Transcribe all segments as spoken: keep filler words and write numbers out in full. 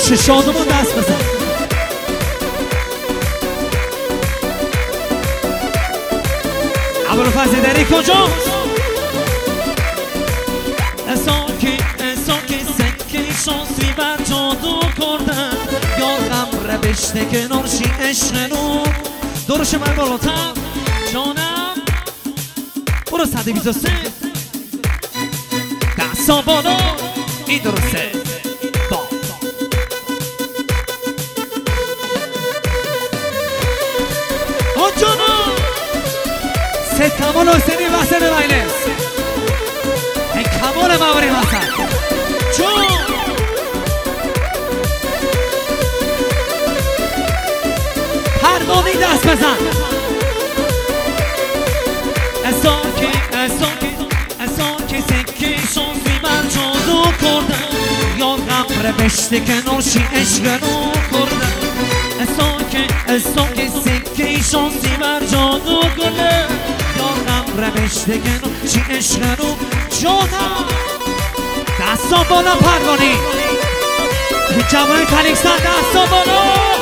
پشت شادمون دست بزن. ابوالفضل دری کجاست؟ انسان که انسان که سکه شانسی بر جادو کردن یا غم ربشته کنارشی عشق رو دورش من بالاتر جانم برو صد بیست و سه دستا بالا این درسته با آن جانم سه کمال حسینی وسط مجلس این کمال موری وسط چون پروانی دست بزن اصلا که اصلا که اصلا که سکه شانسی بر جادو کردن یا غم ربشته کنارشی عشق رو کردن اصلا که اصلا که سکه شانسی بر جادو کردن یا غم ربشته کنارشی عشق رو جادو دستا بالا پروانی جوانای تلیکسن دستا بالا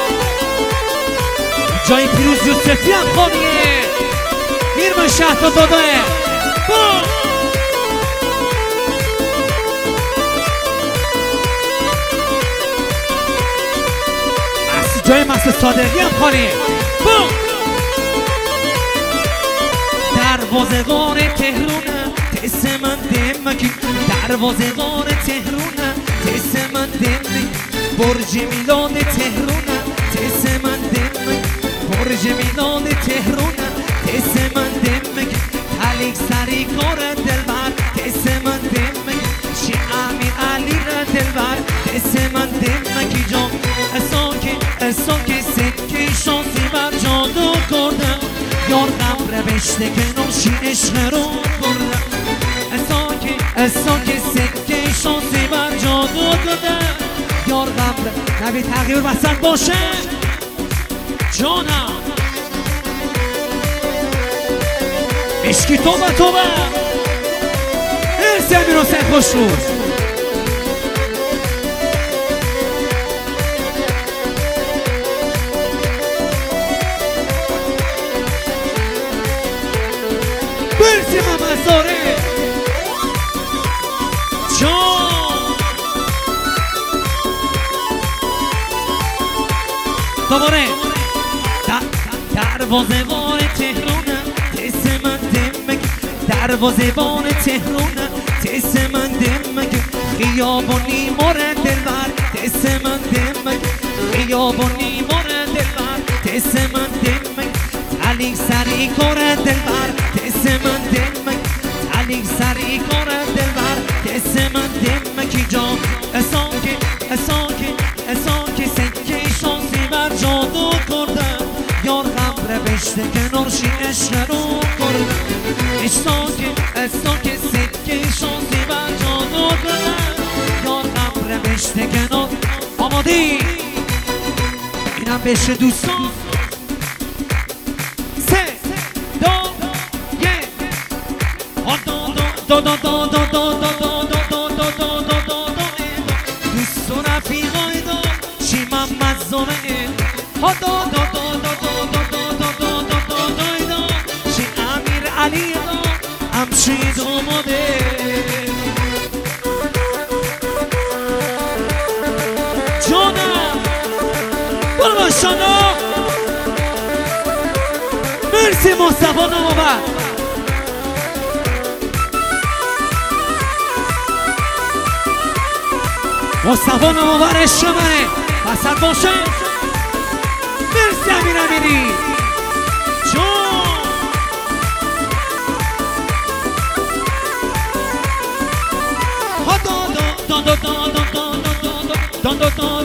جای پیروز یوسفی هم خانیه میرمن شهر تا داداه با جای مسئله صادقی هم خانیه با دروازه‌گان تهرونه تس من دمکی دروازه‌گان تهرونه تس من دمکی برج میلاد تهرونه تس من دمکی برج میلاد تهرونه تس من دمکی تلیک سری کار دلبر تس من دمکی شی امیر علی را دلبر تس من دمکی جان اصلا که اصلا که سکه شانسی بر جادو کردن یار غم ربشته کنارشی عشق رو کردن اصلا که اصلا که سکه شانسی بر جادو کردن یار غم نبی تغییر وسط باشه جانم عشقی توبه توبه مرسی امیر حسین خوش روز مرسی محمد زاره جان دوباره دروازه بان تهرونه تس من دمک دروازه بان تهرونه تس من دمک خیابانی مورد دلبر تس من دمک خیابانی مورد دلبر تس من دمک تلیک سری کار دلبر تس من دمک تلیک سری کار دلبر تس من دمکی جان اصلا که اصلا که اصلا که سکه شانسی بر جادو کردن یار غم ربشته کنارشی عشق رو کردن اصلا که اصلا که سکه شانسی بر جادو کردن یار غم ربشته کنار آمادی اینم بشه دوستان سه دو یک دو دو دو دو دو دو دو دو دو دو دو دو دوستان رفیقای دو چی محمد زونه ها دو دو دو دو دو دو دو دو دو دو دو دو چی امیر علی دو همچی دوماده جانم برو باشانا مرسی مصطفی نوبت مصطفی نوبت عشق منه وسط باشه مرسی امیر امیری جان ها دو دو دو دو دو دو دو دو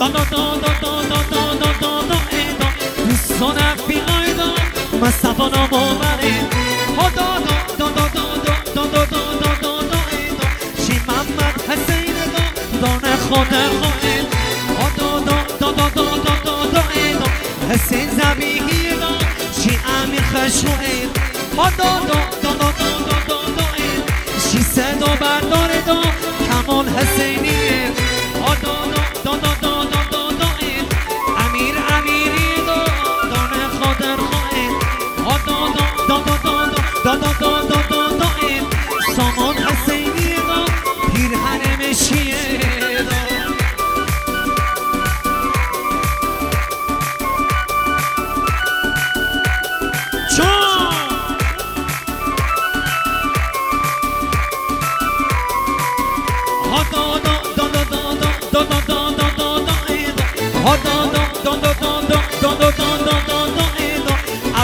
دوستان رفیقای دا مصطفی نوبره ها دو دو دو دو دو دو دو دو دو شی محمد حسین دا دانه خود خواهد ها دو دو دو دو دو دو دو حسین زبیهی دا شی امیر خشوعید ها دو دو دو دو دو دو دو شی صدا بردار دا کمال حسینیه ها دو دو دو دو دو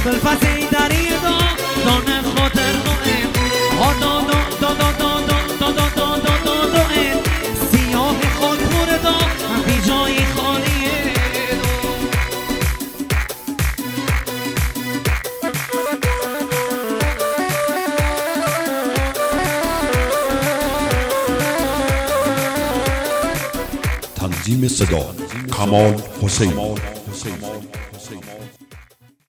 بالفزی داری دا دانه خاطر دوئن ها دا دا دا دا دا دا دا دا دا دا دوئن سیاه خاک پور دا بی جای خالیه تنظیم صدا کمال حسین.